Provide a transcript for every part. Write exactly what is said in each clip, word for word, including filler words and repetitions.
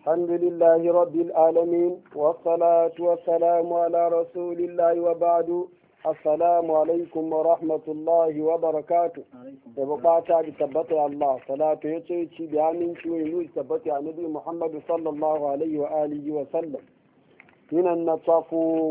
الحمد لله رب العالمين والصلاة والسلام على رسول الله وبعد السلام عليكم ورحمة الله وبركاته يبقى تعالى تبطي الله صلاة يتشي بأمين شوي تبطي عن نبي محمد صلى الله عليه وآله وسلم من النصافو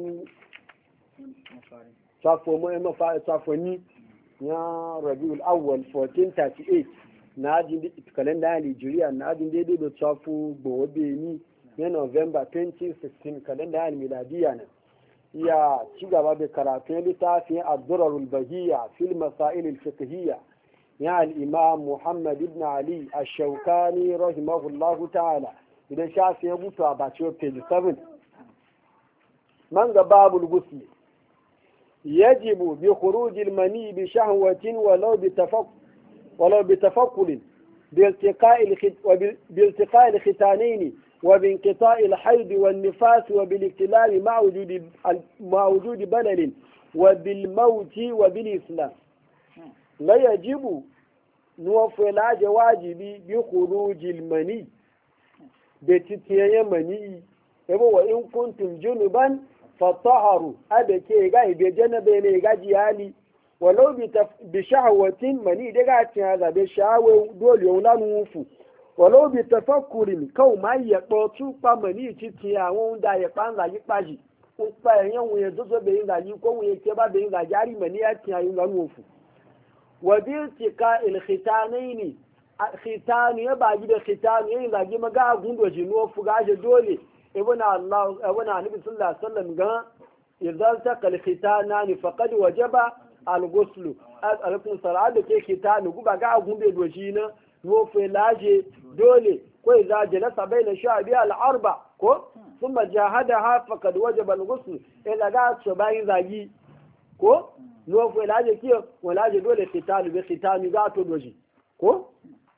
صافو مهم صافوني يا ربيع الأول ألف وأربعمائة وثلاثين وثمانين na ajin kalenda Nigeria na ajin daidai da tsafu gobe ni na November twenty sixteen kalenda miladiya na ya ci gaba da karatun littafin ad-durarul bahiyya fil masail al-fiqhiyya ya al-imam Muhammad ibn Ali ash-Shawkani rahimahullahu ta'ala idan shafi ya mutu a bace page seven man ga babul ghusl yajibu bi khuruj al-mani bi shahwatin walau bi tafakkur ولو بتفكر بالتقاء الخت... بالتقاء الختانين وبانقطاع الحيض والنفاس وبالاكتلال مع وجود مع وجود بلل وبالموت وبالإسلام لا يجب نوفل واجبي بخروج المني بتتيا مني وإن كنتم جنبا فطهروا أبكي غاي بجنبين غاجيالي walau bi shahawatin mani daga cin haza da shahawa dole yau lanu wufu walau bi tafakkurin kau ma ya ɓotu pa mani titi àwọn da ya pa nla yi paji o pa eyan wuye zozo be yin laji ko wuye ke ba be yin laji ari mani ya tin ayun lanu wufu wa bi tika il khitanaini khitani ya ba ji da khitani yin laji maga gundo ji no fu ga je dole ibn allah ibn annabi sallallahu alaihi wasallam ga idan ta kal khitanani faqad wajaba al-guslu alaikum salam da ke kita ni guba ga agun bai doshi na wofe laje dole ko idza jalasa baina sha'bi al-arba ko thumma jahadaha faqad wajaba al-ghusl ila ga so bayin zagi ko wofe laje kiyo walaje dole kita ni be kita ni ga to doshi ko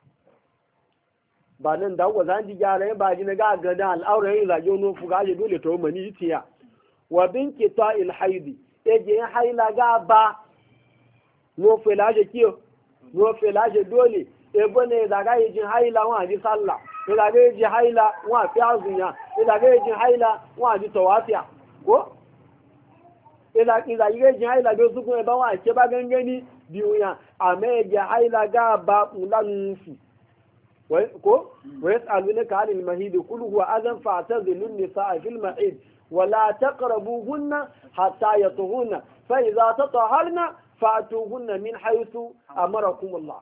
ba nan da wa zan ji gyara ba ji na ga ga da al-aura yin zagi no fu ga dole to mani tiya wa binki ta'il haidi eje haila ga ba no felaje kiyo no felaje dole ebo ne daga yijin haila wa ji sallah daga yijin haila wa fi azunya daga yijin haila wa ji tawafiya ko ila ila yijin haila do su ko ba wa ke ba gangani biuya ameje haila ga ba ulan fi ko wa yasalunaka anil mahid kullu huwa adhan fa'tazilun nisaa fil mahid ولا تقربوهن حتى يطهرن فإذا تطهرن فأتوهن من حيث أمركم الله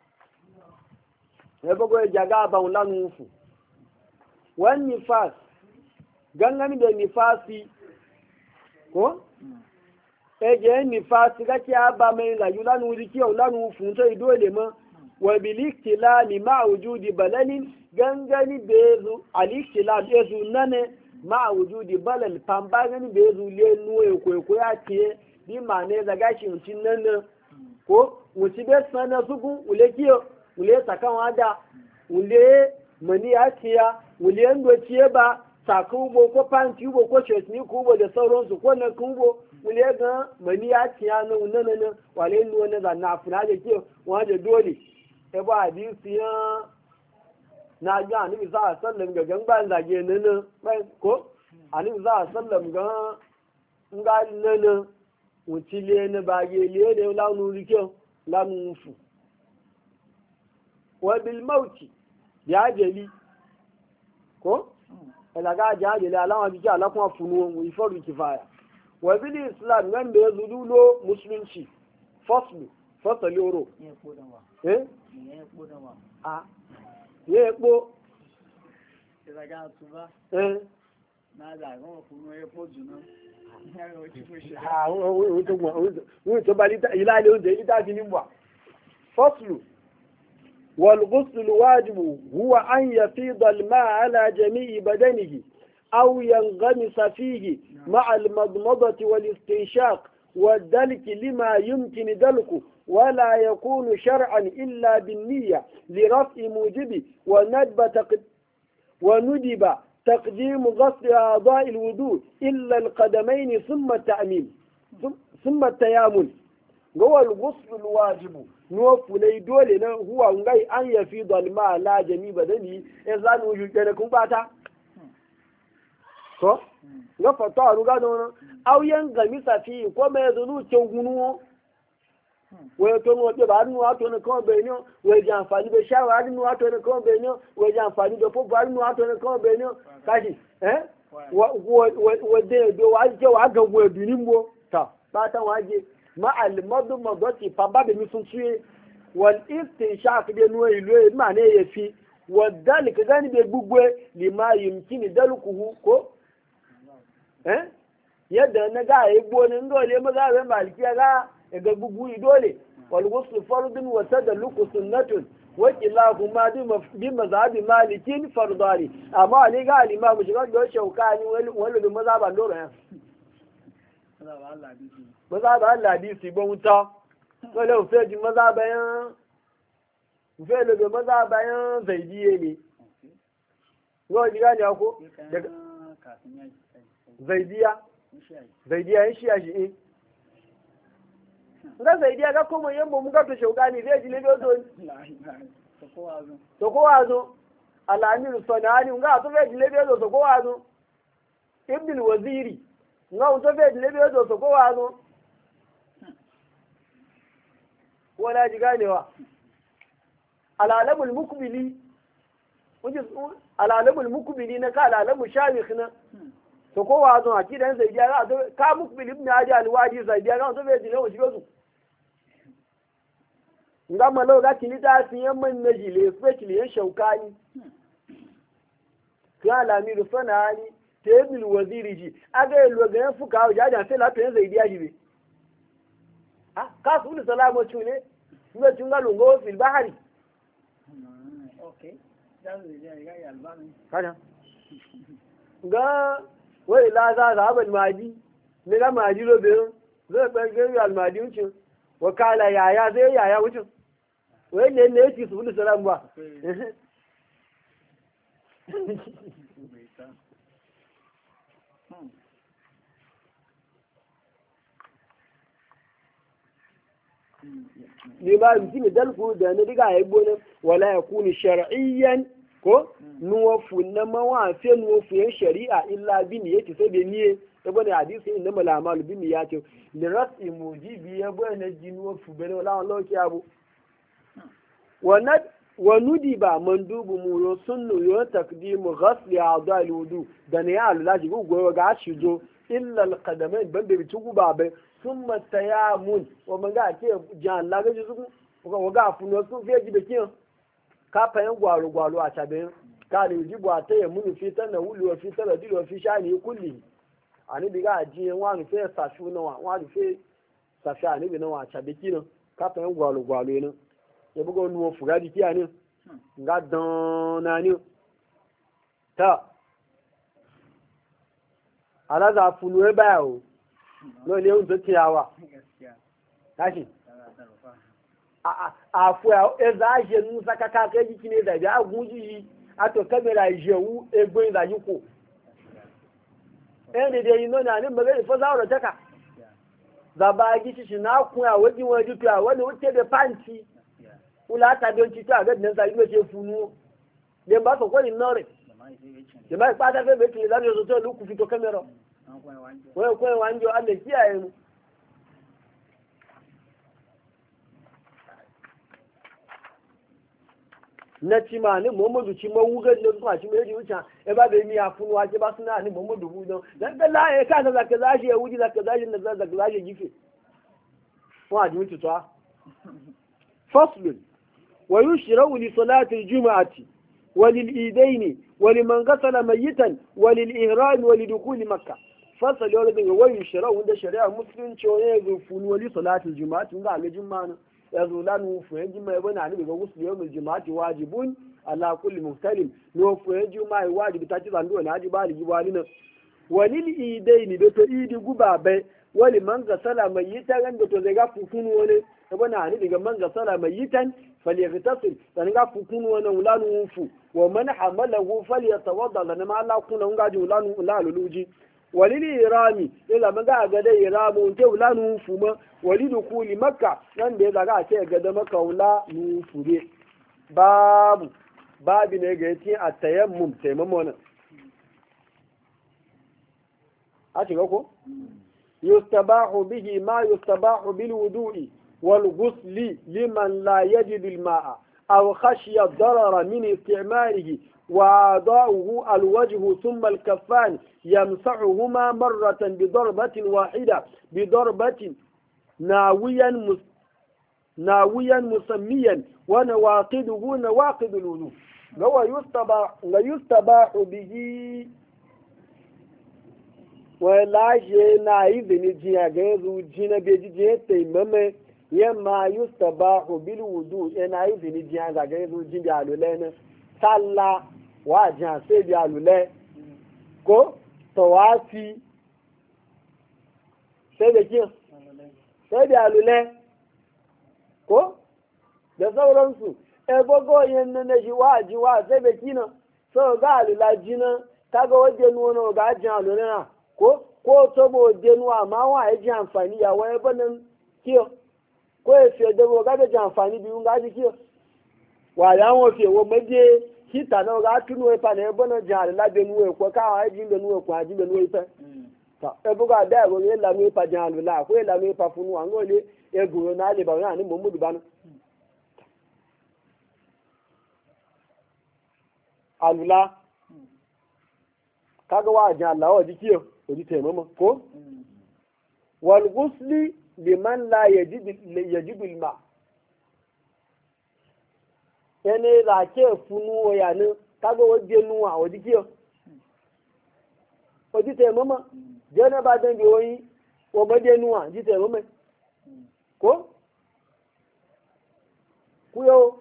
يبقى جاغابا ولا نوفو والنفاس gangami da nifasi ko eje nifasi gati aba mai la yula nu diki o la nu fun to idole ma wa bil iktilali ma wujudi balalin gangani bezu al iktilal bezu nane ma wujudi balal pamba gani be zule nuwe ko ko ya ce bi ma ne daga shi mutun nan ko wuci be sana suku ule kiyo ule sakan wada ule mani ya ciya ule ndo ciye ba saku bo ko panti bo ko chetni ku bo da sauran su ko na kubo ule ga mani ya ciya nan nan nan wale nuwa na da na funa da kiyo waje dole e ba hadisi ya na ji annabi za a sallam ga gangan zage nan ko annabi za a sallam ga nga nan wucile na bage le da lanu rike lanu fu wa bil mauti ya jeli ko ela ga jajeli alama bi ala kuma funu mu iforu kifaya wa bil islam nan da yazudulo musulunci faslu fasali oro eh a ye epo ìrajà àtúbá ẹ́ náà dàgbọ́n fún epo jùlọ àwọn ohun tó bá ìlàlẹ̀ oúnjẹ ìdájí ní wà fọ́sùlù والغسل واجب هو أن يفيض الماء على جميع بدنه أو ينغمس فيه مع المضمضة والاستنشاق والدلك لما يمكن دلكه ولا يكون شرعا إلا بالنية لرفع موجبه وندب تقد وندب تقديم غسل أعضاء الوضوء إلا القدمين ثم التأمين ثم التيامن gawal gusul wajibu nufu ne dole nan huwa ngai an yafi dalma la jami badani ya zanu yuke da kun bata ko ga fata ruga don auyen gamisa fi ko me zunu cewgunu wọ́n tó ń wọ́n pé bá nínú àtọ́ nìkan ọbẹ̀ ní wọ́n jẹ́ àǹfààní bẹ ṣáwà nínú àtọ́ nìkan ọbẹ̀ ní wọ́n jẹ́ àǹfààní bẹ fún bá nínú àtọ́ nìkan ọbẹ̀ ní káṣí wọ́n dé èdè wà jẹ́ wà gànwó ẹ̀dùn ní mbó tà pátá wọn jẹ́ má àlùmọ́dún mọ̀dọ́ ti fa bá bẹ̀mí fún túyé wọ́n ìsìn ṣáàkìdé nu ìlú ẹ̀ má ní èyẹ fi wọ́n dálì kẹ́kẹ́ níbi gbogbo lè má yìí kí ni dálùkù kó yadda na ga a yi gboni ndole maza zai maliki ya ga ga gugu dole walgusu fardun wata da luku sunnatun wakila kuma bi mazhabi malikin fardani amma ne ga alima mu shiga da shaukani wani da maza ban dora ya maza ba Allah hadisi ba wuta wala ufe ji maza bayan ufe da maza bayan zaidiye ne ko ji gani ko daga zaidiya zaidiya yin shiya shi eh nga zaidiya ga kuma yambo mun ga to shaugani zai ji lebe zo to ko wazo alani sanani nga to zai ji lebe zo to ko wazo ibn waziri nga to zai ji lebe zo to ko wazo wala ji ganewa alalabul mukbili wuje alalabul mukbili na ka alalabu shamikh na to ko wa zo akidan sai dia ga ka mukbil ibn hadi alwadi sai dia ga to be dile o jigo su ngama lo ga kilita sin yamman najile special yan shaukani ka lamiru sanani tebul waziri ji aga lo ga yan fuka o jaja sai la pen sai dia jibe ah ka su salamo chune ngo chunga lungo fil bahari okay dawo ya ya albani kana ga wai la za za ban maji ne ga maji lobe zai ban ga almadi wucin wakala yaya zai yaya wucin wai ne ne yake su salam ba ne ba mutum dalfu da ne diga ya gona wala yakunu shar'iyyan ko nuwafu na mawafe nuwafu yan shari'a illa bin yake sai da niye ta bane hadisi inna malamalu bin ya ce da rasi mujibi ya bane ji nuwafu bane wala wala ki abu wa nudiba mandubu mu yo sunnu yo takdimu ghasli a'dhal wudu da ne ya Allah ji goyo ga shi zo illa alqadamain bande bi tugu babe summa tayamun wa manga ke jan Allah ga ji su ko ga funo su feji da kiyan kafayen gwaro-gwaro a cabin ka da yi a ta yi muni fitar da wuli wa fitar da dilo fi sha ne kulli a ni biga a jiye wani fe safi na wani fe safi a ni bi na wa cabe kinan kafayen gwaro-gwaro ne ya buga wani wa fuga jiki a ne ga dana ne ta ala za funu ya baya o no ne yau ta ciyawa tashi àfọ ẹ̀zá àṣẹnu sákàkà kẹ́jì kí ní ìdàbí àgún yìí àtọ̀ kẹ́mẹ́rà ìṣẹ̀wú egbò ìdàjú kò ẹ̀rẹ̀dẹ̀ iná ní àní mẹ́rẹ̀ ìfọ́sá ọ̀rọ̀ tẹ́ka bàbá agi ṣiṣì náà kún àwọn tí wọ́n dúpẹ́ àwọn ni ó tẹ́lẹ̀ pàǹtí wọ́n látàbí ohun títí àgẹ́dì náà sáyé lóṣè fún un lè bá sọ̀kọ́ ní náà rẹ̀ lè má ìpátá fẹ́ bẹ́ẹ̀ kìlẹ̀ lábẹ́ ọ̀sọ̀ tó kù fi tó kẹ́mẹ́rọ wọ́n kọ́ ẹ̀wà ń jọ alẹ̀ sí àyẹ̀mú na ci ma ni Muhammadu ci ma wuga ne kuma ci mai wuce e ba bai miya funu wa ba suna ni Muhammadu hu don dan da la e ka da ka zashi ya wuji da ka zashi da da zashi gife wa ji wuce to fasl wa yushra'u li salati al-jum'ati wa lil idayn wa liman ghasala mayitan wa lil ihram wa li dukhul makkah fasl yau da wa yushra'u da shari'a musulunci ne ga funu li salati al-jum'ati ga ga juma'a ya zo lanu fuyen jima ya bana ni ga wasu yau mai jima'ati wajibun ala kulli muhtalim no fuyen jima ya wajibi ta ci zanduwa na haji bali wani nan walil idaini da to idi guba bai wali man ga sala mai yita ran da to zai ga fufun wani ya bana ni daga man ga sala mai yitan falyaghtasil dan ga fufun wani ulanu fu wa man hamalahu falyatawadda lana ma Allah kuna ngaji ulanu ulaluluji walili irami ila maga ga da iramu ke wula nu fuma walidu kuli makka nan da ya zaga ce ga da makka wula nu fure babu babu ne ga yace at-tayammum tayammum a shiga ko yustabahu bihi ma yustabahu bil wudu'i wal ghusli liman la yajid al ma'a aw khashiya ad-darara min istimalihi وأعضاؤه الوجه ثم الكفان يمسحهما مرة بضربة واحدة بضربة ناويا مس ناويا مسميا ونواقده نواقد الوضوء هو يستباح يستباح به ولا شيء نايف نجيا غير جينا بيجي تيمم يما يستباح بالوضوء نايف نجيا غير جينا لولنا صلى wajen sai da alule ko tawafi sai da kin sai da alule ko da sauransu ebogo yin na ji waji wa sai da kina so ga alula jina kaga waje nuno ga ajin alule na ko ko to bo je nuwa ma wa ya ji amfani ya waye banan kiyo ko ya fi da bo ga da ji amfani biyu ga ji kiyo wa ya won fi wo meje kita na ga tunu e pa ne bona jare la de nuwe ko ka wa ji de nuwe ko aji de nuwe pa ta e bu ga da go ye la nuwe pa jan la ko la nuwe pa funu an go le e guro na le ba na ni mo mu du banu alula kaga wa jan la o di kiyo o di te mama ko wal ghusli liman la yajid yajid al ma ene la ke funu oya ni kago wode nu a odi ki o odi te mama je na ba den bi oyin o mo de nu a ji te mama ko kuyo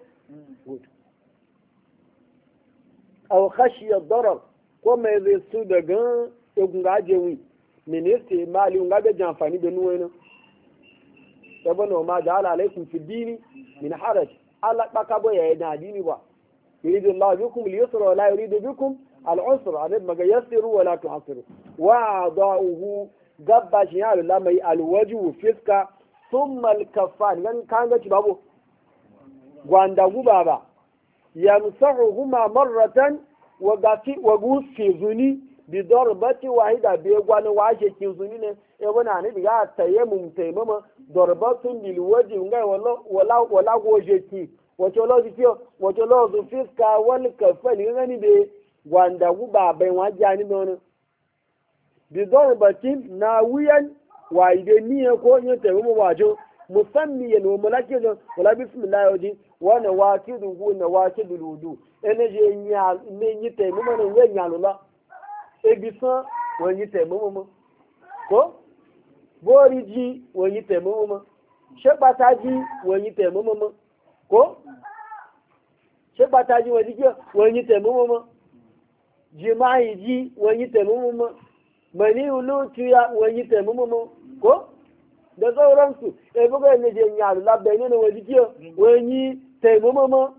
aw khashiya ad-darar ko me ze su daga egun ga je wi ministry mali nga be janfani de nu eno ebono ma ja'ala alaykum fi dini min haraj Allah baka boya ya da dini ba yuridu Allah bikum al-yusra wa la yuridu bikum al-usra anad maga yasiru wa la tu'siru wa a'dahu gabba shi ya Allah mai al-wajhu fiska thumma al-kaffan nan kan ga ci babo gwanda guba ba yamsahuhuma marratan wa gafi wa gufi zuni bi darbati wahida bi gwani washe kin zuni ne e wana ne diga tayammum tayammum darbatun bil wajhi ngai wala wala wala goje ki wato lo di kiyo wato lo zu fiska wal kafani ngani be gwanda guba bai wajani nono bi darbatin nawiyan wa ide niye ko yin tayammum wajo musammiyan wa malakin wala bismillah waji wa nawakidu hu nawakidul wudu ene je nya ne yi tayammum ne nya lula ebisan wọ́n yí tẹ̀mọ́ mọ́ kó bóòrí jí wọ́n yí tẹ̀mọ́ mọ́ ṣé pàtàkì wọ́n yí tẹ̀mọ́ mọ́ kó ṣé pàtàkì wọ́n jí wọ́n yí tẹ̀mọ́ mọ́ jìmáì jí wọ́n yí tẹ̀mọ́ mọ́ mẹ́ni olóòtúyà wọ́n yí tẹ̀mọ́ mọ́ kó da sauransu ebuga ne je nyaru labda ne wọ́n jí wọ́n yí tẹ̀mọ́ mọ́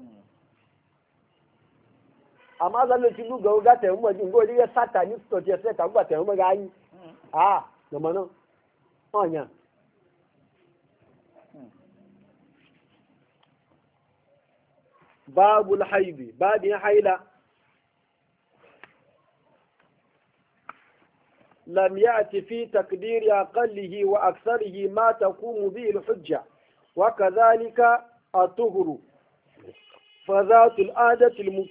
amma zan ci lu ga ga ta mu jin go diga sata ni to je sai ta gba ta mu ga yi ah no mano onya babul haidi babin haila lam ya'ti fi taqdir aqallihi wa aktharihi ma taqumu bihi al-hujja wa kadhalika at-tuhru fa dhatu al-'adati al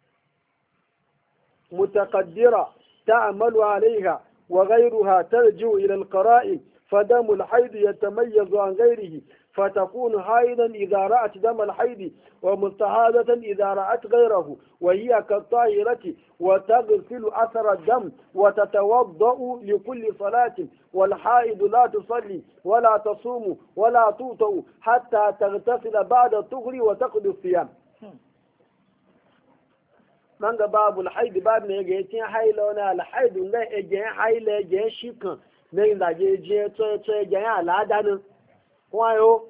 متقدرة تعمل عليها وغيرها ترجع إلى القرائن فدم الحيض يتميز عن غيره فتكون حيضا إذا رأت دم الحيض ومستحاضة إذا رأت غيره وهي كالطاهرة وتغسل أثر الدم وتتوضأ لكل صلاة والحائض لا تصلي ولا تصوم ولا توطأ حتى تغتسل بعد الطهر وتقضي الصيام man ga babu alhaid babu ne ga yatin haila wani alhaid ga ege haila ege shikan ne da je je to to ege al'ada nan kwayo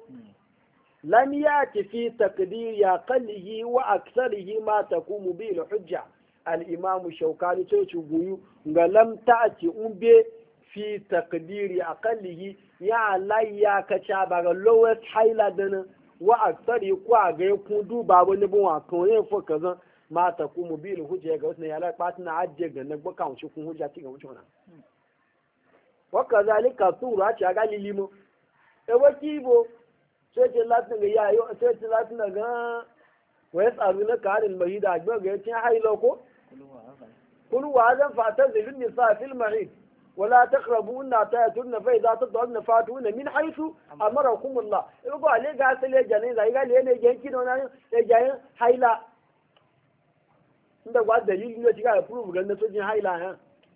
lam yati fi taqdir ya qallihi wa aktharihi ma taqumu bi alhujja al-imamu shaukani sai ci guyu ga lam ta'ti umbe fi taqdiri aqallihi ya layya ka cha ba ga lowest highland wa aksari ko ga ku duba wani bin wa kan yin fo kaza ma ta ku mobil hujja ga wasu ya la patina ajje ga na gba kan shi kun hujja ci ga wuce wannan wa kazalika sura ci ga lilimo e wa kibo sai ce latin ga yayo sai ce latin ga wa yasalunaka anil mahida ga ga tin hailo ko kulu wa zan fatazilun nisa fil mahid ولا تقربون تاتون فاذا تطهرن فاتون من حيث امركم الله يقول عليه قال لي جاني زي قال لي ne yanki don nan ya jayin haila inda ba dalili ne shiga proof ga na sojin haila ha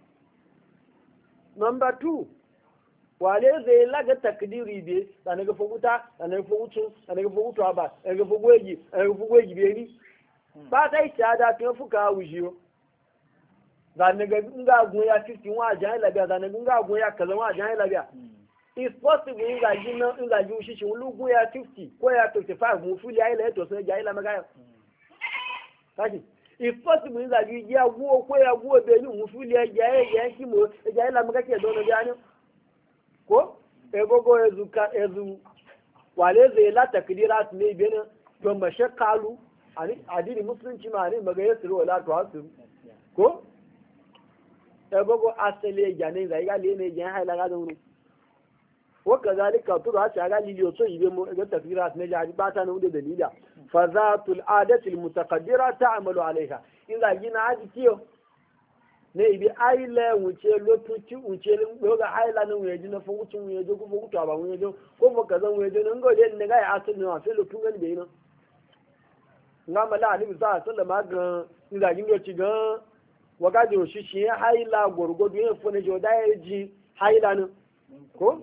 number two wale zai laga takdiri be da ne ga foguta da ne fogutu da ne ga fogutu ba da ne ga fogweji da ne ga fogweji be ni ba dai ta da tun fuka wujiyo zane ga nga gun ya fifty wa jan labiya zane ga nga gun ya kaza wa jan labiya it's possible nga jin na nga ju shi shi lu gun ya fifty ko ya twenty-five mu fuli ai la to sai ja ila maga kaji it's possible nga ju ya gu ko ya gu be ni mu fuli ai ja ya ki mo ja ila maga ke do no ja ni ko e gogo ezu ka ezu wale zai la takdirat ne be na to mashakalu ani adini musulunci ma ne maga yasiru wala to asu ko ebogo asele jane za iga le ne jan haila ga dunu wa kazalika turu ha ga liliyo so ibe mo ga tafsirat ne ja ba ta ne da dalila fa zatul adati al mutaqaddira ta'malu alaiha in ga gina aji kiyo ne ibe aile wuce lotuci wuce lo ga haila ne wuce na fugucin wuce ko fugutu ba wuce ko mo kaza wuce ne ngo le ne ga asali ne fa lo tungan be ino ngama la ni bisa sallama ga in ga gina ci ga wagaji oshishi ya haila gwargwado yin fune joda ya ji haila nan ko?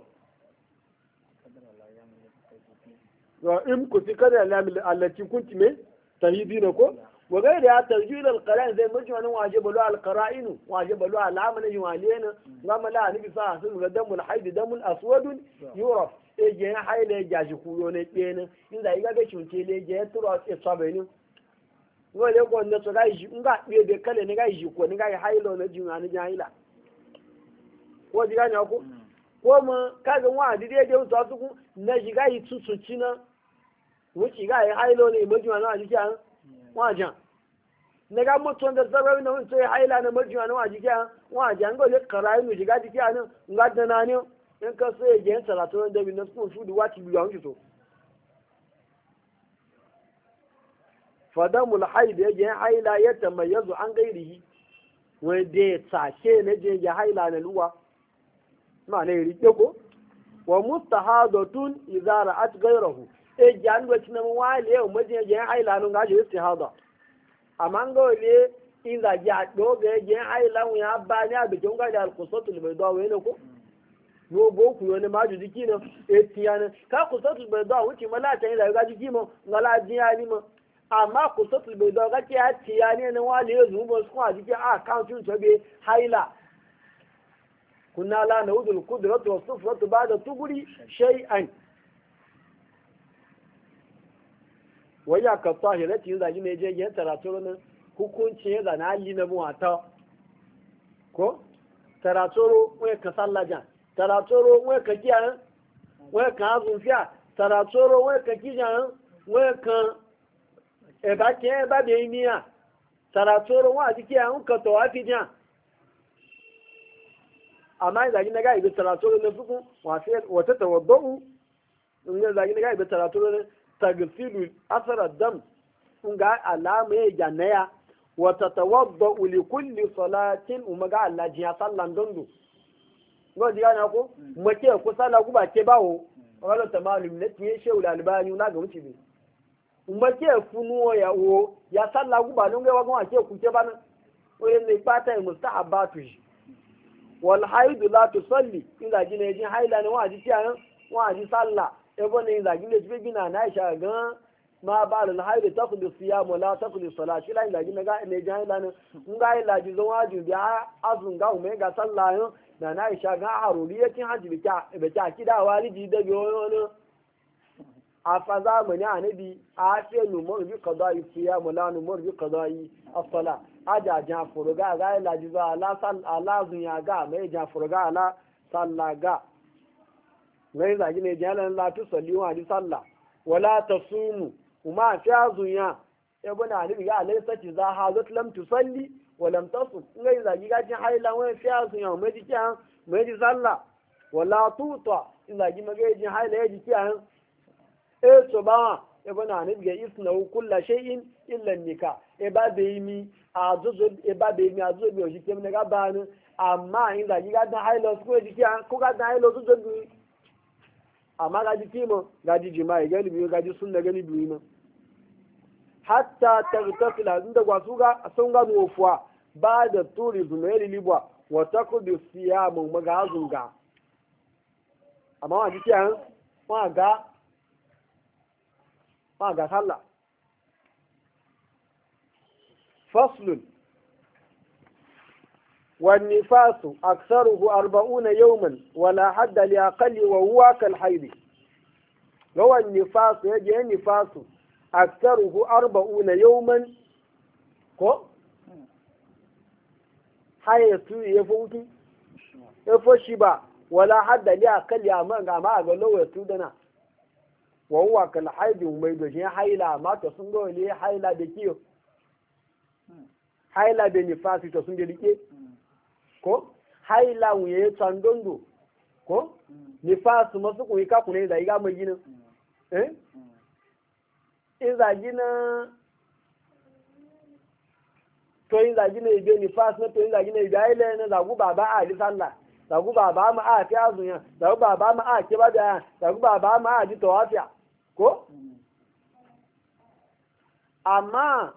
in ku fi kada alaci kunti mai tahidi na ko? wagai da ya tarji da alkarai zai mace wani waje balo alkara'inu waje balo alamana yi wale na gama la nufi sa sun ga damul haidi damul aswadun europe e je ya haila ya gashi kuyo na ɗaya nan inda yi gaga shunce ne je ya turo a tsabai ne wale ko na so ga ji nga be be kale ne ga ji ko ne ga hailo na ji na ni haila ko ji ga nya ko ko mu ka ga wa di de de to su ku na ji ga yi tutu china wuci ga hailo ne mu ji na ji kan wa jan ne ga mu ton da zabawi na mun sai haila na mu ji na wa ji kan wa jan go le karai mu ji ga ji kan nga da na ne in ka so je salatu da bin na su su di wati biyu an to fadamul haid ya je haila ya tamayyazu an gairihi wai da tsake na je ya haila na luwa ma ne rike ko wa mustahadatun idza ra'at gairahu e jan go cinan wale o maje je haila no gaje istihada amma ngole in da ja do ga je haila mu ya ba ne abi jonga da alqusatul bayda wai ne ko yo bo ku yo ne maju diki no e tiyana ka qusatul bayda wuci mala ta ila ga diki mo ngala jiya ni mo amma ku sotul bai daga ke ya ciya ne na wale ya zuwa su a jikin a kawuncin sabi haila kuna la na udul kudratu wa sufratu ba da tuguri shay'an waya ka tahirati yin zagi ne je yin taratoro nan hukunci ya zana ali na buwata ko taratoro waya ka sallajan taratoro waya ka kiyan waya ka azunfiya taratoro waya ka kiyan waya ka ẹ̀bá tí ẹ bá bẹ̀rẹ̀ ní à tàràtọ́rọ̀ wọn àti kí àwọn kan tọ̀wá fi jẹ́ àmá ìzàgí náà ìgbé tàràtọ́rọ̀ ní fúnkún wọ́tẹ́ tọ̀wọ̀ bọ́ọ̀hù ní ìzàgí náà ìgbé tàràtọ́rọ̀ ní tagfilu asara dam nga alama ya janaya wata tawadda li kulli salatin umaga Allah jiya sallan dondo ngo diga na ko mace ko sala ku ba ke bawo wala tamalum ne tiye shehu albani na ga muti bi umace funu ya wo ya salla ku ba nunga wa ko ake ku ke bana o ne pata mustahabatu wal haid la tusalli inda jine jin haila ne wa ji tiyan wa ji salla e bo ne inda jine ji bina na Aisha gan ma ba al haid taqdi siyam wala taqdi salati la inda jine ga ne jin haila ne nga ila ji zo waju biya azun ga ume ga salla yo na na Aisha ga haruriyatin haji bita bita kida walidi da biyo no a fa zamani annabi a fe numar bi qada'i siyam la numar bi qada'i as-sala aja jan furuga ga la jiza ala sal ala zunya ga mai jan furuga ala sallaga ngai zagi ne jalan la tu salli wa di salla wala tasumu kuma fa zunya ibn annabi ya laysa za hazat lam tusalli wa lam tasum ngai zagi ga jin haila wa fa zunya mai di kan mai di salla wala tuta zagi magai jin haila ya di kan e so ba e bana ne ga isna kullu shay'in illa nika e ba be mi azuzo e ba be mi azuzo bi o ji kem ne ga ba ni amma in da ga da hailo ko ji kan ko ga da hailo zuzo bi amma ga ji kimo ga ji jima'i ga libi ga ji sunna ga libi ma hatta tagtasila inda gwa su ga sun ga mu fuwa ba da tourism ne libwa wa takudu siyamu magazunga amma wa ji kan wa ga ما قال هلا فصل والنفاس أكثره أربعون يوما ولا حد لأقل وهو كالحيض لو النفاس يجي النفاس أكثره أربعون يوما كو حيث يفوت يفوشبا ولا حد لأقل أما ما قال له يسودنا wawa kal haidi mai doshin haila ma to sun go ne haila da kiyo haila da nifasi to sun rike ko haila wuye tsandondo ko nifasi masu kuyi ka kune da iga mai ginin eh iza gina to iza gina ibe nifasi na to iza gina ibe haila na zagu baba a di sallah zagu baba ma a fi azunya zagu baba ma a ke ba da zagu baba ma a di tawafiya ko amma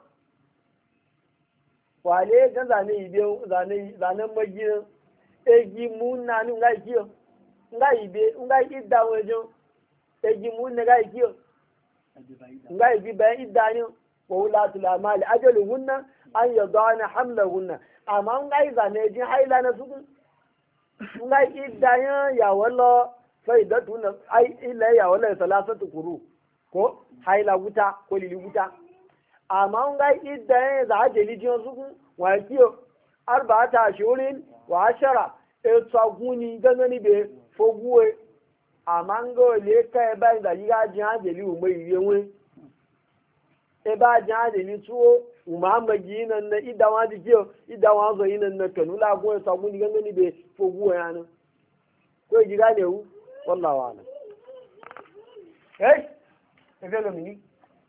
wale ga zane ibe zane zanen magin egi munna ni ngai kiyo ngai ibe ngai idda wajo egi munna ngai kiyo ngai bi ba idda ni wa ulatul amal ajaluhunna an yadana hamlahunna amma ngai zane jin haila na su ngai idda ya ya wala faidatu na ai illa ya wala salasatu kuru ko haila wuta ko lili wuta amma ngai idda ya za a jeli jin su wa kiyo arba'ata ashurin wa ashara e tsaguni gangani be foguwe amma ngo le kai ba da yiga jin ajeli umai yewe e ba jin ajeli tuwo umamaji nan na idawa di kiyo idawa zo yinan na kanula go tsaguni gangani be foguwe yana ko jiga ne wu والله أعلم إيش يفعلوا مني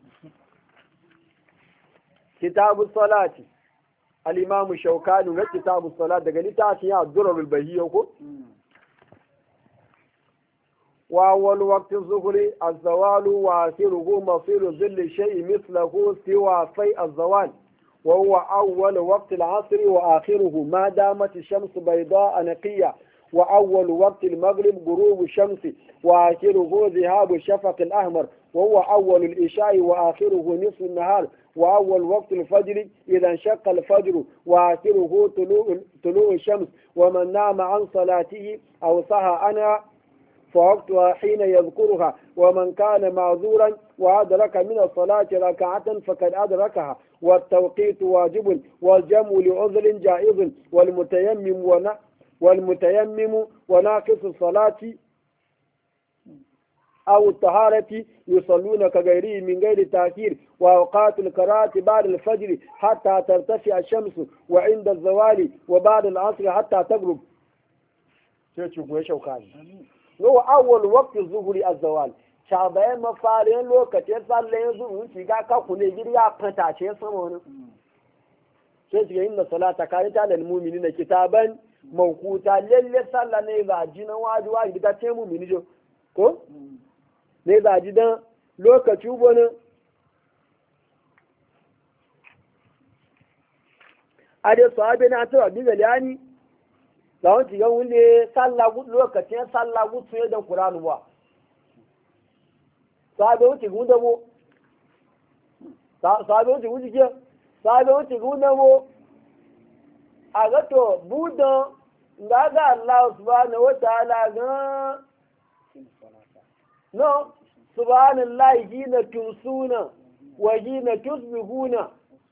كتاب الصلاة الإمام الشوكاني من كتاب الصلاة ده قال تعطي الدرر البهية وأول وقت الظهر الزوال وآخره مصير ظل شيء مثله سوى في الزوال وهو أول وقت العصر وآخره ما دامت الشمس بيضاء نقية وأول وقت المغرب غروب الشمس وآخره ذهاب الشفق الأحمر وهو أول الإشاء وآخره نصف النهار وأول وقت الفجر إذا انشق الفجر وآخره طلوع طلوع الشمس ومن نام عن صلاته أو سهى عنها فوقتها حين يذكرها ومن كان معذورا وأدرك من الصلاة ركعة فقد أدركها والتوقيت واجب والجمع لعذر جائز والمتيمم ون والمتيمم وناقص الصلاة أو الطهارة يصلون كغيره من غير تأخير وأوقات القراءة بعد الفجر حتى ترتفع الشمس وعند الزوال وبعد العصر حتى تغرب. هو أول وقت الظهر الزوال شعبان مفارين لو كتير صلى يزور شيء كأكون يجري أبتدع شيء سمونه. شيء إن الصلاة كانت على المؤمنين كتابا موقوتا للي صلى نيبا جنا واجي واجي بتاعي مؤمنين جو كو ne ba ji dan lokaci wani a da sahabi na ta wabi galiyani za wani cikin wule lokacin sallah gutu ne don kuranu ba sahabi wuce guda mo sahabi wuce guda ke sahabi wuce guda mo a gato budan ga ga Allah subhanahu wa ta'ala ga no subhanallahi hina tumsuna wa hina tusbihuna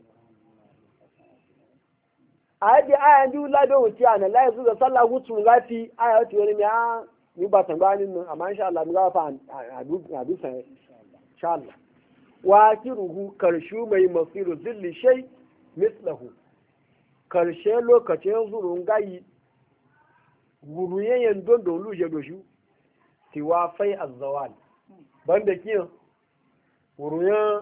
aji aya ndi ula do wuti ana la yazu da sallah hutu lati aya wuti wani ya ni ba tambanin nan amma insha Allah mu ga fa adu adu sai insha Allah wa kiruhu karshu mai masiru zilli shay mislahu karshe lokacin zurun gayi guruyen yandon don luje doshu tiwa fai azzawal banda kiyan guruyen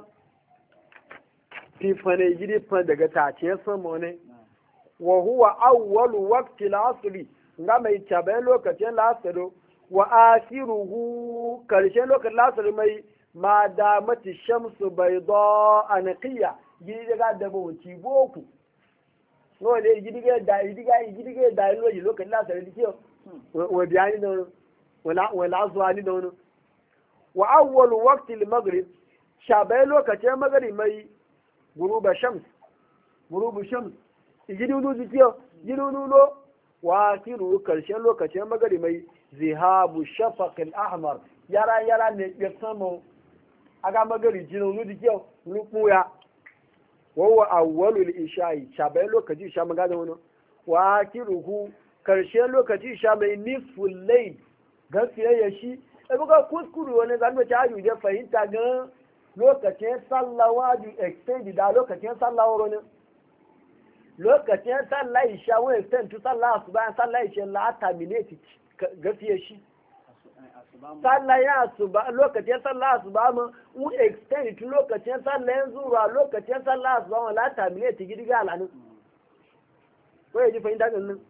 tifane gidi fan daga tace sama ne wa huwa awwalu waqti al-asr nga mai tabayan lokacin lasaro wa akhiruhu karshen lokacin lasaro mai ma da mati shamsu bayda anqiya gidi daga da bauci boku no le gidi ga da gidi ga gidi ga da loji lokacin lasaro dikiyo wa biyani da wala wala zuwa ni da wani wa awwalu waqti al-maghrib shabayan lokacin maghrib mai guruba shams gurubu shams igidi ulu zikiyo gidi ulu wa kiru karshen lokacin magari mai zihabu shafaq al-ahmar yara yara ne ya samu aga magari jini ulu zikiyo lukuya wa huwa awwalu al-isha'i shabai lokaci sha magana wannan wa kiruhu karshen lokaci sha mai nisful layl gaskiya ya shi e buga kuskuru wani zan ta ayu da fahimta ga lokacin sallah waju extend da lokacin sallah wurin lokacin sallah isha wani extend to sallah asuba sallah isha la terminate gaskiya shi sallah ya asuba lokacin sallah asuba mu u extend to lokacin sallah yanzu ra lokacin sallah asuba la terminate gidiga alanin ko yaji fahimta ga nan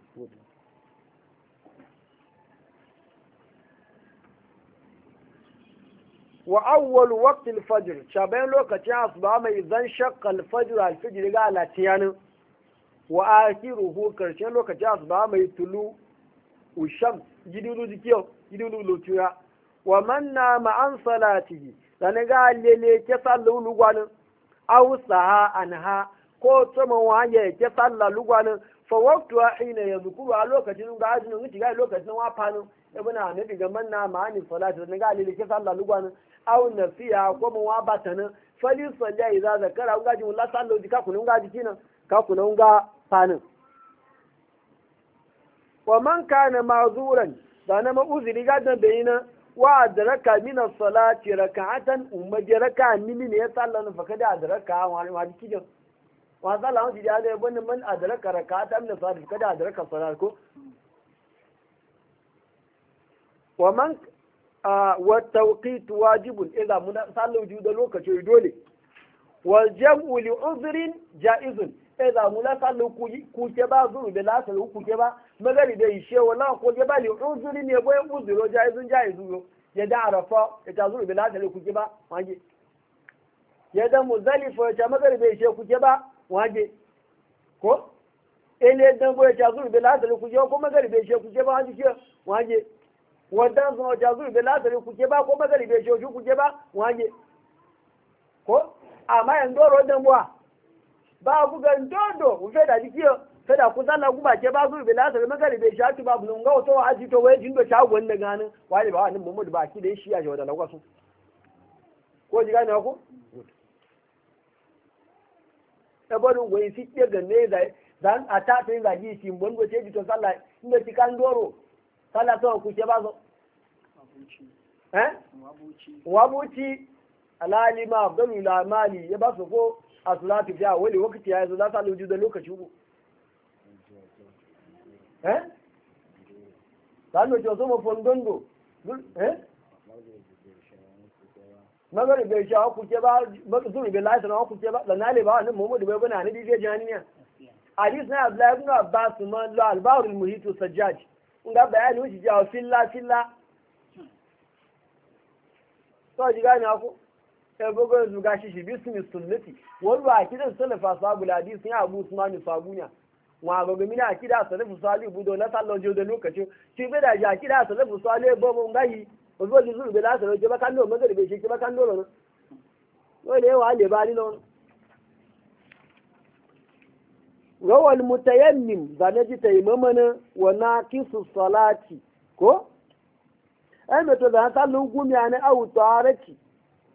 wa awwal waqt al-fajr shabayan lokacin asuba mai zan shaqqa al-fajr al-fajr ga latiyanin wa akhiruhu karshen lokacin asuba mai tulu usham gidilu dikiyo gidilu lutura wa man nama an salatihi dan ga lele ke sallu lugwanin aw saha anha ko tsama waye ke sallu lugwanin fa waqtu hina yadhkuru a lokacin ga ajin ngi ga lokacin wa fanu ibn anabi ga man nama an salati dan ga lele ke sallu lugwanin aw nasiya ko mu wa batanin fali salla idza zakara ga jin la sallu dika kunun ga jikina ka kunun ga fanin wa man kana ma'zuran da na ma'uzuri ga dan bayina wa adraka min as-salati rak'atan umma jaraka mini ne ya sallana fa kada adraka wa wa dikijin wa sallahu ji da ne bane man adraka rak'atan min as-salati kada adraka salat ko wa man wa tawqit wajibun idza mun sallu ju da lokaci dole wal jam'u li uzrin jaizun idza mun sallu ku ke ba zuru da la sallu ku ke ba magari da ishe wala ko ke ba li uzrin ne boye uzuro jaizun jaizu ya da arafa ya ta zuru da la sallu ku ke ba waje ya da muzalifa ya magari da ishe ku ke ba waje ko ele dan boye ta zuru da la sallu ku ke ko magari da ishe ku ke ba waje waje wadan zuwa jazuru da lasari kuke ba ko magari bai shoju kuke ba waje ko amma yan doro dan buwa ba ku ga dodo ku fe da dikiyo fe da ku zanna ku ba ke ba zuru da lasari magari bai shatu ba bunun ga to aji to wai jindo shagon da ganin wani ba wani Muhammadu ba ki da shi ya jawo da lagwasu ko ji gane ku e bodun goyi fi ke ganne da dan ata tin zagi shi mun go ce ji to sallah inda ki kan doro sallah to ku ke ba zo eh wabuci alalima abdul lamali ya ba su ko aslatu ja wali wakati ya zo za ta luju da lokaci ko eh sanu jo so mo fondondo eh magari bai sha ku ke ba zuri bai laisa na ku ke ba da nale ba nan Muhammadu bai bana nabi zai jani ne hadis na Abdullah ibn Abbas man la al-bahr al-muhit sajjaj nga bayani wuce jawo filla filla to ji gane ku sai gogo su gashi shi bismi sunnati wani ba kidan salafa sabu hadis ya Abu Usman sabunya wa gogo mina akida salafu salih budo na sallo jo da lokaci shi bai da ja akida salafu salih bo ngai ozo ji zuru bela salo je ba kan do magari be shi ba kan do no wale wa le ba ni no rawal mutayammim zanaji taimamana wa naqisu salati ko ai me to da sallu gumi ana au tarati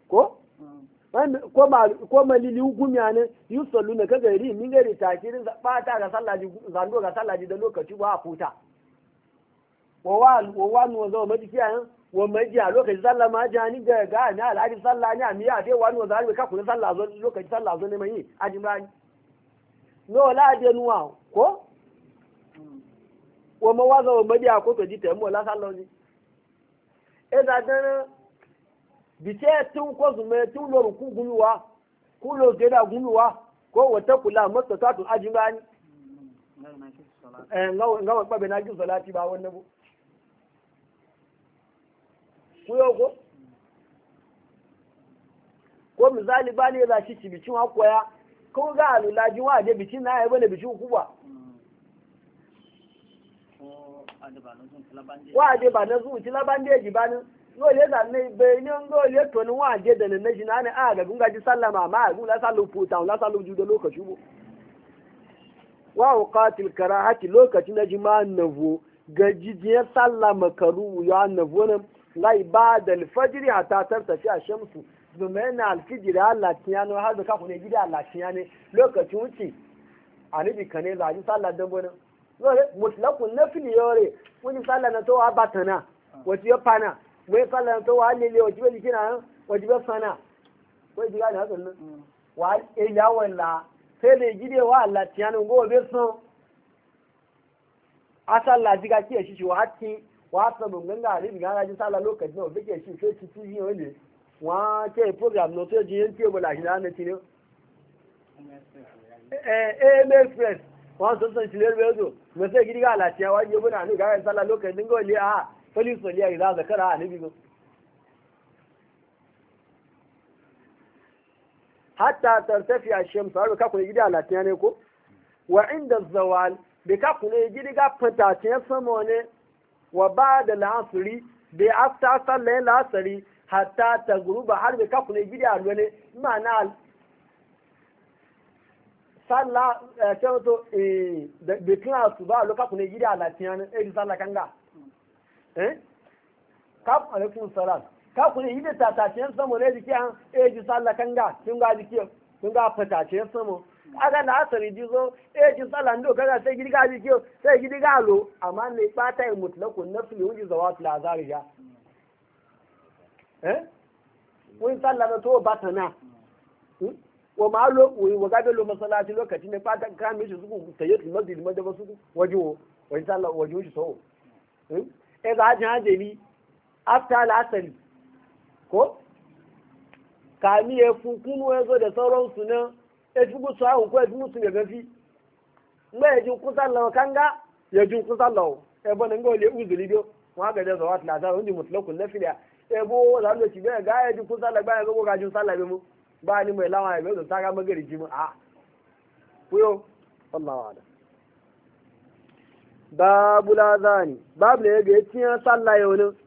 ko ko ma ko malili hukumiya ne yusallu na kaga ri min gari takirin ba ta ga sallaji zando ga sallaji da lokaci ba futa wa wa wa no zo maji kiyan wa maji a lokaci sallah ma jani ga ga na alhaji sallah ne amiya dai wani wanda zai ka kula sallah zo lokaci sallah zo ne mai ajimani no la de nuwa ko wa ma wazo wa maji a ko to jita mu la sallah ni e da dan bice tun ko zume tun lo ku guluwa ku lo geda guluwa ko wata kula masa tatu ajimani eh ngawa ngawa ba na ji salati ba wannan bu kuyo ko ko misali ba ne za shi ci bicin hakoya ko ga alulaji wa je bicin na yayi bane bicin kuba wa je ba na zu ci labande ji ba ni yo le da ne be ni ngo le to ni wa je da ne shi na ne a ga gunga ji sallama ma gun la sallu futa la sallu ju da lokaci bo wa waqatil karahati lokaci na jima'an navo gajijiyar sallama karu ya navo nan lai ba da alfajiri hatta tartafi a shamsu domin yana alfijiri Allah tiyano har da kaku ne gida Allah tiyane lokacin wuce anibi kane zaji sallar dan bonin mutlaqun nafli yore wani sallar na towa batana wace ya fana wai sallar na towa lele wace bai kina wace bai sana wai diga da hakan nan wa ila wala sai da gide wa Allah tiyano go bai son asalla diga kiyaye shi wa hakki wa sabon ganga ne biga ji sala lokacin da bake shi sai ci yi wani wa ke program no to ji yanke bula shi na tini eh eh me fresh wa so so chile bezo me sai gidi ga latiya wa je buna ne ga sala lokacin go li a police so liya da zakara ne bigo hatta tartafi ash-shams har ka kula gidi latiya ne ko wa inda zawal be ka kula gidi ga fata ce samo ne wa ba da la'asiri da afta sallayin la'asari hatta ta guruba har da kafu ne gidi a wani ma'ana salla cewa to da kina su ba a lokaku ne gidi a latiyanin ɗari salla kan ga eh kafu alaikun salam kafu ne gidi tataciyar samu ne jiki an ɗari salla kan ga sun ga jiki sun ga fataciyar samu aga na asari jizo eh ji sala ndo kaga sai gidi ga ji sai gidi ga lo amma ne bata yi mutlaqun nafli wuji zawat la azariya eh wani salla na to batana wa ma lo wa ga lo masallaci lokaci ne bata ka mi su ku tayyatu masjid madaba su wajo wani salla wajo shi so eh ga jan jeli after la asali ko kami ya fukunu ya zo da sauransu nan ejugu su ahun ko ejugu su gafi mgbe eju kusa lawa kanga ya ju kusa lawa ebo ne ngo le uzuri bio wa ga da zawat la za undi mutlaqun nafiya ebo la lo ti be ga eju kusa la gba go ga ju sala be mu ba ni mai lawa be zo ta ga magari ji mu a kuyo Allahu ala babul azani bab ne ga tiyan sallah yau ne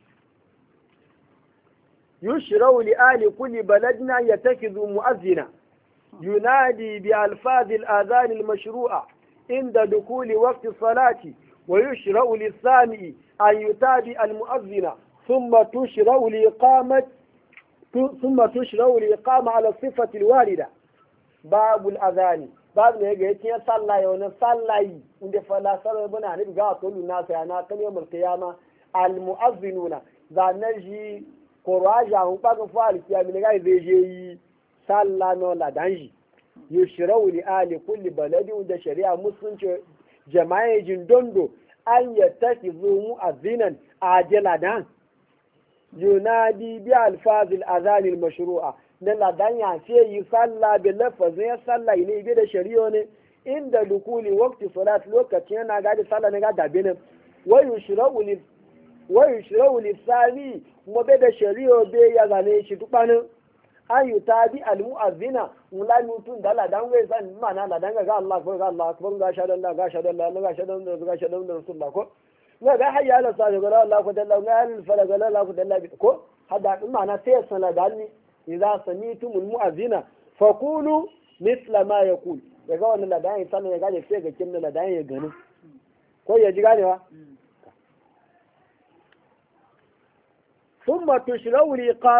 يشرع لآل كل بلدنا يتخذ مؤذنا ينادي بألفاظ الآذان المشروعة عند دخول وقت الصلاة ويشرع للسامع أن يتابع المؤذن ثم تشرع لإقامة ثم تشرع لإقامة على الصفة الواردة باب الأذان باب ne ga yake sallah yau na sallayi inda fala sarar bana ne ga kullu nasu yana kan yawmul qiyama al mu'azzinuna zanaji kọ̀rọ̀ájà àwọn pákó fún àlùkí àmìnira ìrẹ́jẹ yìí sálánà làdáyì yóò ṣìrọ̀wò ní àlè kú lè bọ̀lẹ́dí oúnjẹ ṣẹ̀rí àmúsùnjẹ jẹ̀máyẹ̀jì dondo ayẹ̀ tẹ́kì zoomú àzínàn àjẹ́ làdán yóò náà di bí alfazil azani mashuru a na làdán yà ṣe yìí sálà bẹ lẹ́fọ̀zẹ́ yẹn sálà yìí ní ibi da ṣẹ̀rí ne inda dukuli wọ́pì sọ́dát lokacin yana gadi sálà ní gada bẹ́ẹ̀ wọ́n yóò ṣìrọ̀wò ní wọ́n ìṣirò lissani kuma bai da shari'o bai ya zane shi tupanin an yi ta bi alimu azina mula mutum da ladan wai san mana ladan ga Allah akbar ga Allah akbar ga shaɗan da ga shaɗan da ga shaɗan da ga shaɗan da rasulullah ko na ga hayya ala sa ga Allah ko dalla ga al fala ga Allah ko dalla ko hada mana sai sana da ni idza samitumul mu'azzina faqulu mithla ma yaqul daga wannan ladan ya sanin ya gaje sai ga kin ladan ya gani ko ya ji ganewa ثم تشرع الإقامة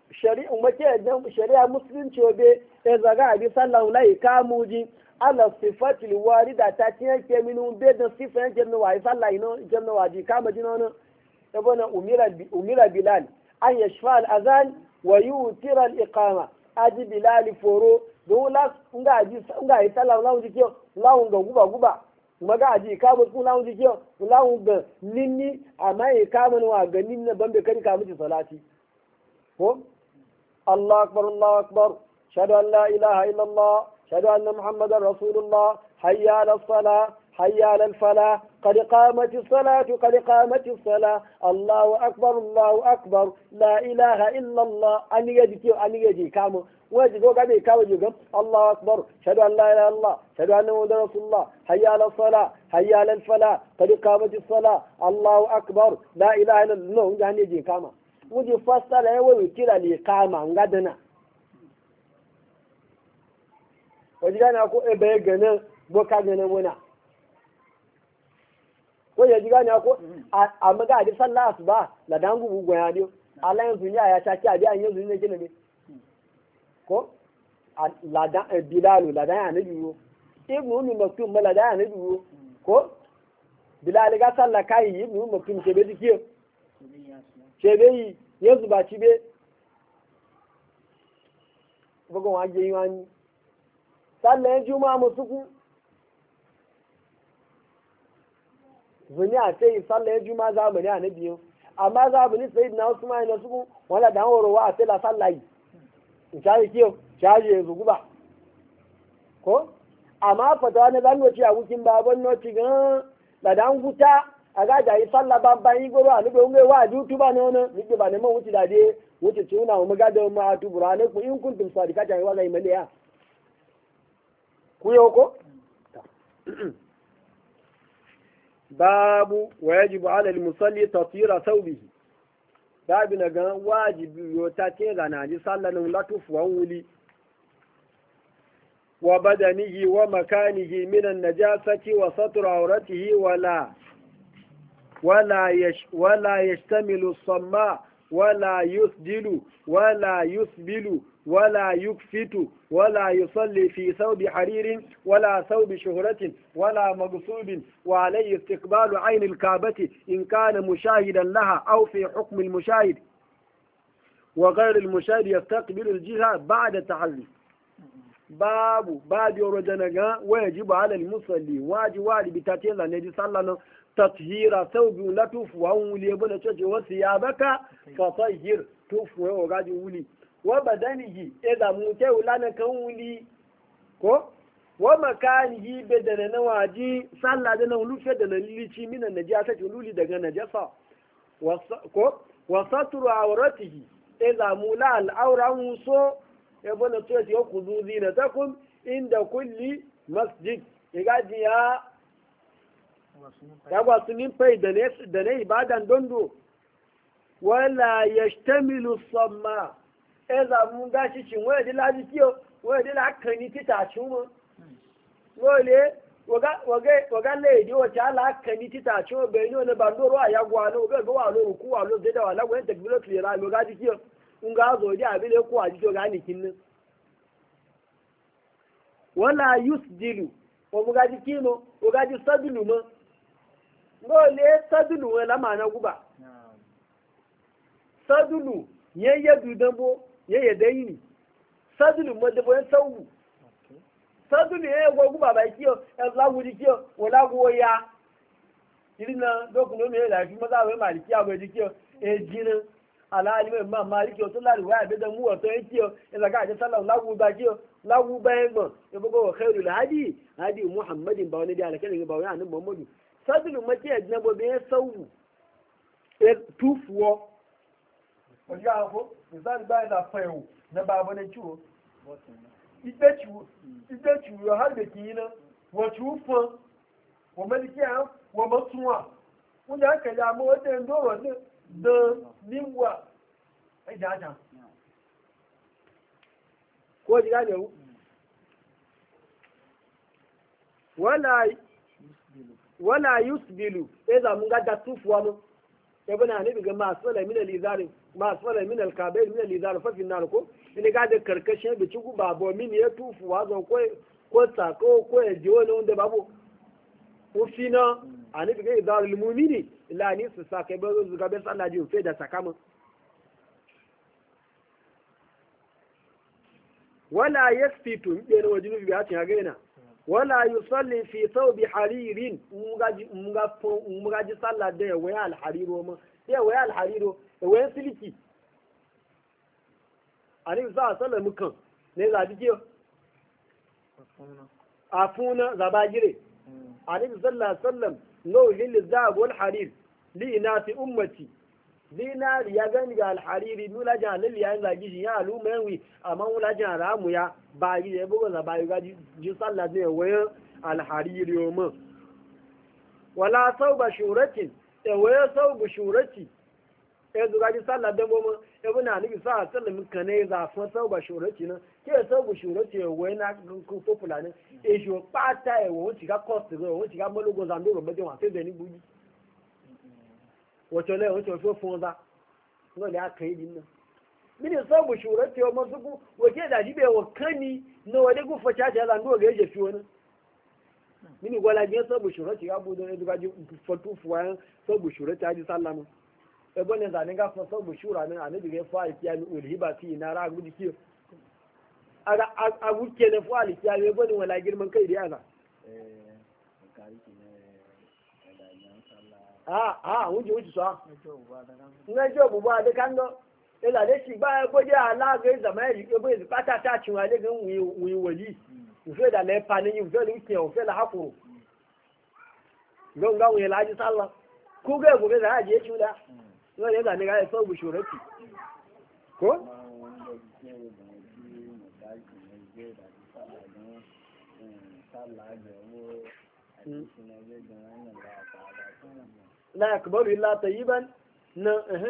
shari'a ummake da shari'a musulunci obe e zaga abi sallahu lai kamuji ala sifatil warida ta tiyan ke minu be da sifan janna wa sallah ino janna wa ji kama jino no e bona umira umira bilal an yashfa al azan wa yutira al iqama aji bilal foro do la nga ji nga yi sallah lawo ji kiyo lawo ga guba guba maga aji ka bu lawo ji kiyo lawo ga ninni amma e kama no wa ga ninna bambe kari ka miji salati ko الله أكبر الله أكبر أشهد أن لا إله إلا الله أشهد أن محمدا رسول الله حي على الصلاة حي على الفلاح قد قامت الصلاة قد قامت الصلاة الله أكبر الله أكبر لا إله إلا الله أن يجي أن يجي كامو ويجي قوة بي كامو جيكم الله أكبر أشهد أن لا إله إلا الله أشهد أن محمدا رسول الله حي على الصلاة حي على الفلاح قد قامت الصلاة الله أكبر لا إله إلا الله أن يجي كامو wuji fassara ya wani kira ne kama ngadana wajen gane ko ebe ya ganin boka ganin muna ko ya ji gane ko a maga adi sallah su ba la dan gugu gwaya dio ala yin duniya ya ta ci abi an yin duniya kina ne ko la dan bilalu la dan ya ne biyo ibnu umi maktum la dan ya ne biyo ko bilal ga sallah kai ibnu maktum ke be dikiyo ṣebe yìí yóò zùbà tí bẹ́ gbogbo wọn ajé wọn ni sálẹ̀ ẹjú máa mọ̀ súnkún zuni àti ìsálẹ̀ ẹjú máa záàbù ní àníbíyàn àmá záàbù ní sẹ́yìn náà súnmọ́ ẹ̀nà súnkún wọn lè dáhùn ọ̀rọ̀ wá àti lásálà yìí ìṣáyé kí o ṣáyé èzùgúbà kó àmá fọ̀tọ̀ wọn bá ń lọ sí àwùjí bá bọ́ ní ọtí gan-an làdáhùn fúta agaja yi sallah babba yi goro a nube unge wa ju tuba ne ona nike ba ne mun wuci dade wuce tuna mu ga da ma tubura ne ku in kuntum sadikata wa zai male ya ku yo ko babu wa yajibu ala al musalli tatira thawbihi babu na ga wajibi yo ta ce ga na ji sallah nan latufu wan wuli wa badanihi wa makanihi min an najasati wa satru awratihi wala ولا يش ولا يشتمل الصماء ولا يسدل ولا يسبل ولا يكفت ولا يصلي في ثوب حرير ولا ثوب شهرة ولا مغصوب وعليه استقبال عين الكعبة إن كان مشاهدا لها أو في حكم المشاهد وغير المشاهد يستقبل الجهة بعد التحلي باب باب يرجنغا ويجب على المصلي واجب واجب بتاتين النبي صلى الله عليه وسلم تطهير ثوب لا تفوى ولي بنا تشي وثيابك فطهر تفوى وغادي ولي وبدنه اذا موتى لنا كان ولي كو ومكانه بدن نواجي صلى دنا ولوفه دنا ليشي من النجاسه ولولي daga najasa ko wasatru awratihi idha mula al-awran so yabona tsoci ku zuzina takum inda kulli masjid igaji ya yagwa sunin fai da ne ibadan dondo wala yashtamilu samma eza mun gashi cin waya di laji kiyo waya di la kani tita chuma wole waga waga waga le di o cha la kani tita chuma be ni ona bandoro ayagwa no ga go wa lo ku wa lo de da wala wen tekbilo klira lo gaji kiyo nga zo di abile ku aji to ga ni kinnin wala yusdilu o mu gaji kino o gaji sadilu mo ngole sadulu wala mana guba sadulu yeye dudambo yeye dayini sadulu mo de boyen sawu sadulu yeye go guba ba kiyo e lawu di kiyo wala go ya irina dokuno me la fi mo da we mari kiyo go di kiyo e jina ala ali ma mari kiyo to lari wa be da mu o to e kiyo e la ga je sallahu lawu ba kiyo lawu ba egbo e bogo khairul hadi hadi muhammadin ba wani da alkalin ba wani annabi muhammadu sadulu mace ya jina bobe ya sau ya tufuwa wajen ako misali bayan da fayo na babu na ciwo ita ciwo har da ki yi nan wacce ufan wa malikiya wa matuwa wanda aka yi amma wata yin doro da limwa a jaja ko ji gane wu wala wala yusbilu eza mun ga da tufuwa mu ibn hanibi ga masfala min al-izar masfala min al-kabair min al-izar fa fi nar ko ina ga da karkashin da ciku babo min ya tufu wazo ko ko ta ko ko ya ji wani wanda babu ufina hanibi ga izar al-mu'mini illa ni su sa kai ba zu ga ben sallah ji fe da sakama wala yakfitu ɗaya wajen biya cin hagaina wala yusalli fi thawbi haririn muga ji sallah da ya waya alhariro ma ya waya alhariro ya waya siliki ani za sallah mukan ne za ji afuna zabagire ani sallallahu sallam no lil zab wal harir li nasi ummati dinari ya gani ga alhariri nula jan lil ya zagi shi ya aluma yanwi amma nula jan ramu ya ba yi da bugo za ba yi ga ji sallah ne wayan alhariri o mu wala sauba shuratin e waya saubu shurati e zuga ji sallah dan bo mu e buna ni sa sallah kane za fa sauba shurati na ke saubu shurati e wayan na ku popular ne e jo pata e wo ti ga cost go wo ti ga mologo za ndo ro beje wa fe be ni buji wato lai wato so fonza no da aka yi dinnan mini sabu shurati o mazugu wace da jibe wa kani no wade gu fa cha cha ndo ga je fi wani mini gola je sabu shurati ya budo ne duga ji fatu fuwan sabu shurati aji sallama e bone za ne ga fa sabu shura ne anabi ga fa ya mi ulhiba fi na ra gudu ki aga a wuce ne fa ali ya ne bone wala girman kai da yana eh kai ki ah ah wuji wuji so ngejo buba de kando ela de si ba ko je ala ge zama yi ke bo pata ta chi wa de gan wi wi wali ufe da le pa ni ufe ni ke ufe la hafu gon ga wi la ji salla ku ge bu ge da je chi da no le da ne ga so bu shurati ko la yakbalu illa tayyiban na eh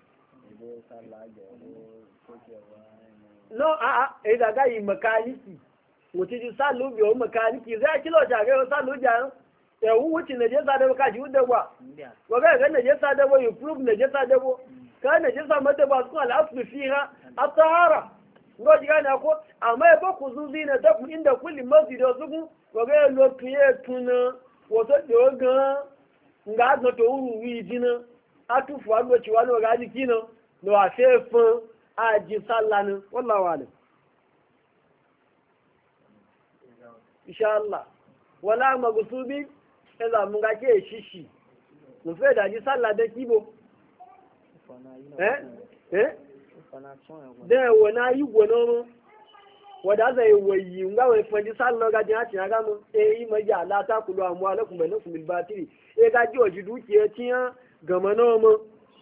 no a a e da ga yi makaniki wuti ji sallu bi o makaniki zai kilo ta ga sallu ja e wu wuti ne je sa da ka ji wudda wa wa ga ga ne je sa da bo you prove ne je sa da bo ka ne je sa mata ba su al aslu fiha at-tahara ngo ji ga na ko amma e ba ku zuzi na da ku inda kulli masjid o zugu wa ga lo kiye tuna wato do ga nga no to wu wi dina atufu agbo chi wa no ga ji kino no a se fun aji sallanu wallahi wala inshallah wala magusubi eza mun ga ke shishi mu fe da ji sallah da kibo eh eh de wona yi gono wada zai wayi nga wai fadi sallah ga ji ha tin ga mu eh yi maja la ta kulu amwalakum bainakum bil batili e ga ji oji dukiya tiya gama noma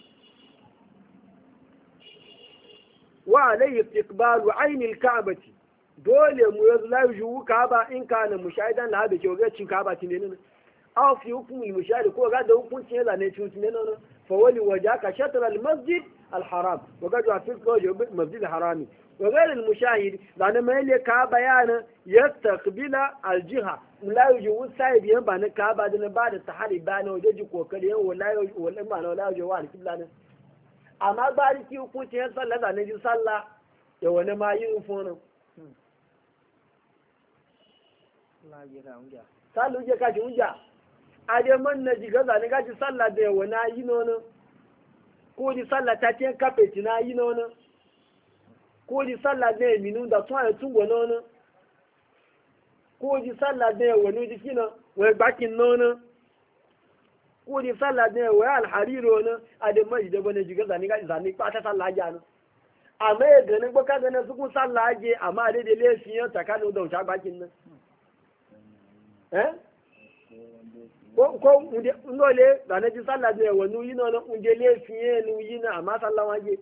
wa alayhi istiqbalu ayn al-ka'bati dole mu yanzu la yuju ka'ba in kana mushahidan la da ke cin ka'ba tin ne aw fi hukm al-mushahid ko ga da hukunci yana ne cin ne ne fa wali wajaka shatr al-masjid al-haram wa ga wa fi masjid al-harami wa ghayr al-mushahid lana mai le ka'ba yana yastaqbila al-jiha la yuju sai biyan ba na ka'ba da ba da tahari ba na waje ji kokari yan wallahi wallahi ba na wallahi wa al-qibla ne amma ba ri ki hukunci yan sallah da ne ji sallah ya wani ma yin fono sallu je ka ji unja ade man na ji gaza ne ka ji sallah da yawa na yi nono ko ji sallah ta ce kafeti na yi nono ko ji sallah da minu da tun ya tungo nono ko ji sallah da yawa ne ji kina wai bakin nono ko ji sallah da yawa alhariro no ade man ji da bane ji gaza ne ka ji zani pa ta sallah ja no amma ya ganin baka ganin su kun sallah je amma dai da lefiyan tsakanin da wuta bakin nan eh ko ko unde ngole da na ji sallah ne wanu yi no unde lefiyan nu yi na amma sallah waje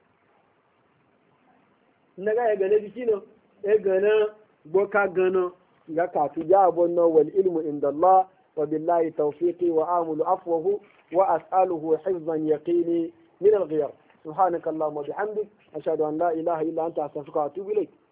naga ya gane bikino e gana boka gana ga ka tu ja bonno wal ilmu inda Allah wa billahi tawfiqi wa amulu afwahu wa as'aluhu hifzan yaqini min al-ghayr subhanaka allahumma bihamdik ashhadu an la ilaha illa anta astaghfiruka wa atubu ilayk